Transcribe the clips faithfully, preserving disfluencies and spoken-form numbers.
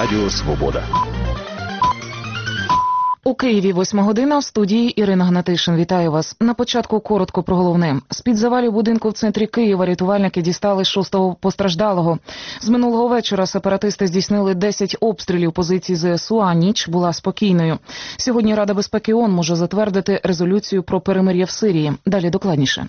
Радіо Свобода. У Києві восьма година, в студії Ірина Гнатишин. Вітаю вас. На початку коротко про головне. З-під завалів будинку в центрі Києва рятувальники дістали шостого постраждалого. З минулого вечора сепаратисти здійснили десять обстрілів позицій зе ес у, а ніч була спокійною. Сьогодні Рада безпеки ООН може затвердити резолюцію про перемир'я в Сирії. Далі докладніше.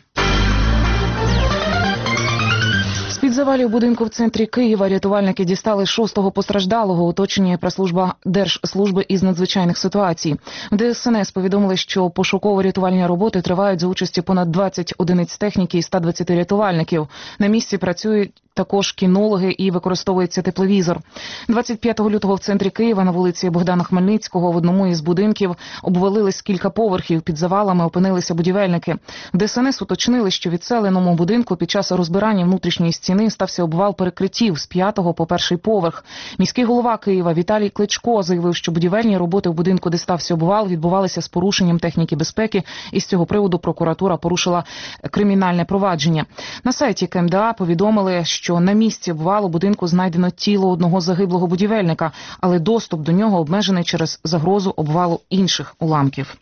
З-під завалів будинку в центрі Києва рятувальники дістали шостого постраждалого, уточнює прес-служба Держслужби із надзвичайних ситуацій. В де ес ен ес повідомили, що пошуково-рятувальні роботи тривають за участі понад двадцять одиниць техніки і ста двадцяти рятувальників. На місці працюють також кінологи і використовується тепловізор. двадцять п'ятого лютого в центрі Києва на вулиці Богдана Хмельницького в одному із будинків обвалились кілька поверхів. Під завалами опинилися будівельники. В де ес ен ес уточнили, що в відселеному будинку під час розбирання внутрішньої стіни стався обвал перекриттів з п'ятого по перший поверх. Міський голова Києва Віталій Кличко заявив, що будівельні роботи в будинку, де стався обвал, відбувалися з порушенням техніки безпеки, і з цього приводу прокуратура порушила кримінальне провадження. На сайті ка ем де а повідомили, що на місці обвалу будинку знайдено тіло одного загиблого будівельника, але доступ до нього обмежений через загрозу обвалу інших уламків.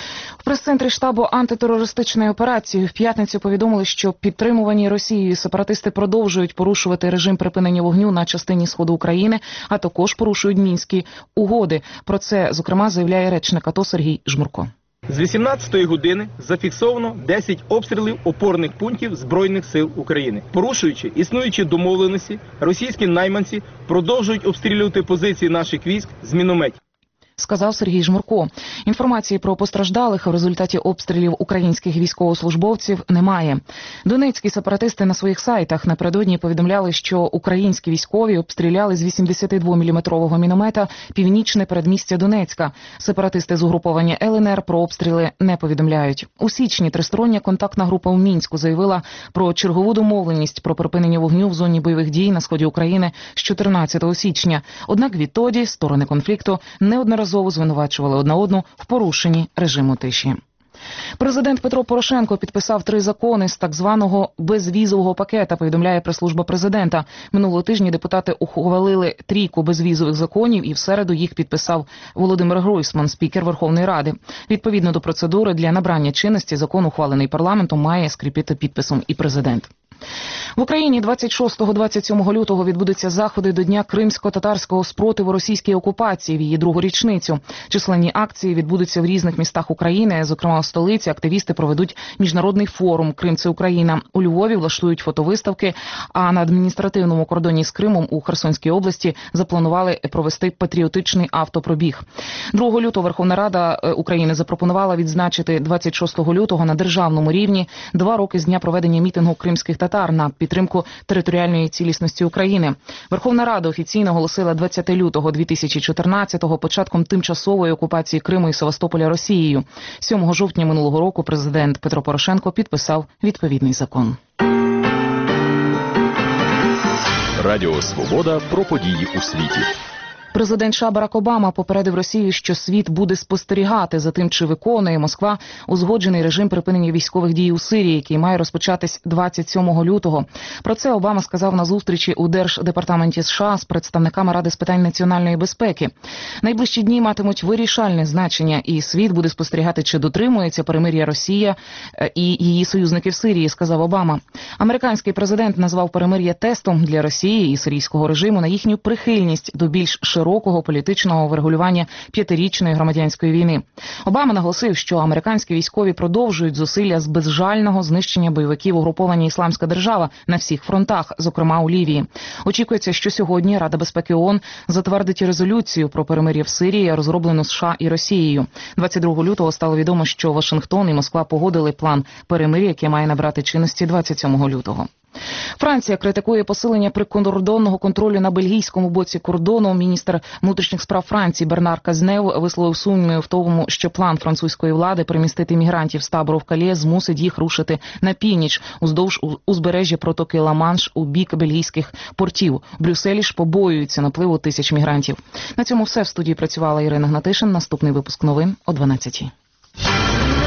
В прес-центрі штабу антитерористичної операції в п'ятницю повідомили, що підтримувані Росією сепаратисти продовжують порушувати режим припинення вогню на частині сходу України, а також порушують мінські угоди. Про це, зокрема, заявляє речник АТО Сергій Жмурко. З вісімнадцятої години зафіксовано десять обстрілів опорних пунктів Збройних сил України. Порушуючи існуючі домовленості, російські найманці продовжують обстрілювати позиції наших військ з мінометів, сказав Сергій Жмурко. Інформації про постраждалих у результаті обстрілів українських військовослужбовців немає. Донецькі сепаратисти на своїх сайтах напередодні повідомляли, що українські військові обстріляли з вісімдесятидвоміліметрового міномета північне передмістя Донецька. Сепаратисти з угруповання ел ен ер про обстріли не повідомляють. У січні тристороння контактна група в Мінську заявила про чергову домовленість про припинення вогню в зоні бойових дій на сході України з чотирнадцятого січня. Однак відтоді сторони конфлікту неодноразово Разово звинувачували одна одну в порушенні режиму тиші. Президент Петро Порошенко підписав три закони з так званого безвізового пакета, повідомляє прес-служба президента. Минулого тижня депутати ухвалили трійку безвізових законів, і в середу їх підписав Володимир Гройсман, спікер Верховної Ради. Відповідно до процедури, для набрання чинності закон, ухвалений парламентом, має скріпити підписом і президент. В Україні двадцять шостого - двадцять сьомого лютого відбудуться заходи до Дня кримсько-татарського спротиву російській окупації в її другу річницю. Численні акції відбудуться в різних містах України. Зокрема, у столиці активісти проведуть міжнародний форум «Крим – це Україна». У Львові влаштують фотовиставки, а на адміністративному кордоні з Кримом у Херсонській області запланували провести патріотичний автопробіг. другого лютого Верховна Рада України запропонувала відзначити двадцять шостого лютого на державному рівні два роки з дня проведення мітингу кримських татар на підтримку територіальної цілісності України. Верховна Рада офіційно оголосила двадцятого лютого дві тисячі чотирнадцятого початком тимчасової окупації Криму і Севастополя Росією. сьомого жовтня минулого року президент Петро Порошенко підписав відповідний закон. Радіо Свобода про події у світі. Президент США Барак Обама попередив Росію, що світ буде спостерігати за тим, чи виконує Москва узгоджений режим припинення військових дій у Сирії, який має розпочатись двадцять сьомого лютого. Про це Обама сказав на зустрічі у Держдепартаменті США з представниками Ради з питань національної безпеки. Найближчі дні матимуть вирішальне значення, і світ буде спостерігати, чи дотримується перемир'я Росія і її союзники в Сирії, сказав Обама. Американський президент назвав перемир'я тестом для Росії і сирійського режиму на їхню прихильність до більш широкого широкого політичного врегулювання п'ятирічної громадянської війни. Обама наголосив, що американські військові продовжують зусилля з безжального знищення бойовиків угруповання «Ісламська держава» на всіх фронтах, зокрема у Лівії. Очікується, що сьогодні Рада безпеки ООН затвердить резолюцію про перемир'я в Сирії, розроблену США і Росією. двадцять другого лютого стало відомо, що Вашингтон і Москва погодили план перемир'я, який має набрати чинності двадцять сьомого лютого. Франція критикує посилення прикордонного контролю на бельгійському боці кордону. Міністр внутрішніх справ Франції Бернар Казнев висловив сумніви в тому, що план французької влади перемістити мігрантів з табору в Калє змусить їх рушити на північ уздовж узбережжя протоки Ла-Манш у бік бельгійських портів. В Брюсселі ж побоюються напливу тисяч мігрантів. На цьому все. В студії працювала Ірина Гнатишин. Наступний випуск новин о дванадцятій.